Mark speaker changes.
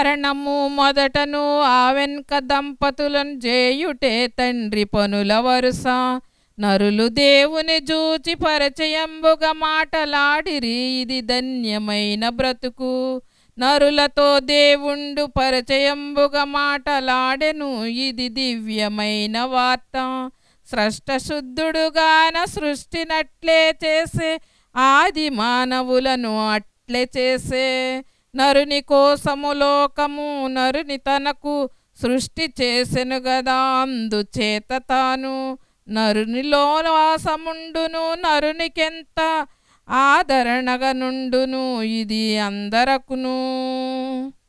Speaker 1: మరణము మొదటను ఆ వెనుక దంపతులను చేయుటే తండ్రి పనుల వరుస. నరులు దేవుని జూచి పరిచయంబుగా మాటలాడిరి, ఇది ధన్యమైన బ్రతుకు. నరులతో దేవుండు పరిచయంబుగా మాటలాడెను, ఇది దివ్యమైన వార్త. స్రష్ట శుద్ధుడుగాన సృష్టినట్లే చేసే, ఆది మానవులను అట్లే చేసే. నరుని కోసము లోకము నరుని తనకు సృష్టి చేసెను గదా, అందుచేత తాను నరునిలో వాసముండును. నరునికెంత ఆదరణగా నుండును, ఇది అందరకును.